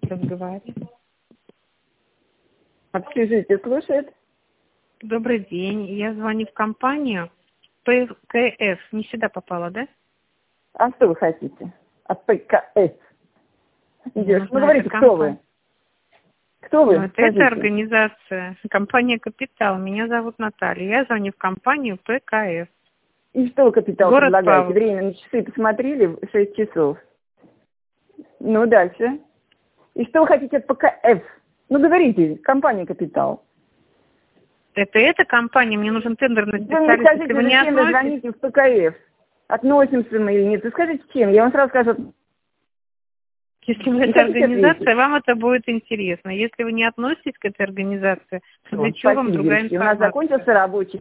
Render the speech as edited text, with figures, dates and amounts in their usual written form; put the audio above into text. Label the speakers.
Speaker 1: разговаривать.
Speaker 2: Общежитие слушает.
Speaker 1: Добрый день. Я звоню в компанию ПКФ. Не сюда попала, да?
Speaker 2: А что вы хотите? От ПКФ. Идешь. Ну, говорите, кто
Speaker 1: компания.
Speaker 2: вы? Кто вы?
Speaker 1: Это организация, компания «Капитал». Меня зовут Наталья. Я звоню в компанию ПКФ.
Speaker 2: И что вы «Капитал»
Speaker 1: Город
Speaker 2: предлагаете?
Speaker 1: Павлов.
Speaker 2: Время на часы посмотрели? 6 часов. Ну, дальше. И что вы хотите от ПКФ? Ну, говорите, компания «Капитал».
Speaker 1: Это компания, мне нужен тендерный
Speaker 2: Вы
Speaker 1: специалист.
Speaker 2: мне скажите,
Speaker 1: Если вы не
Speaker 2: зачем вы
Speaker 1: относитесь...
Speaker 2: звоните в ПКФ? Относимся мы или нет? Вы скажите, чем? Я вам сразу скажу.
Speaker 1: Если вы это организация, вам это будет интересно. Если вы не относитесь к этой организации, то для чего вам другая информация?
Speaker 2: У нас закончился рабочий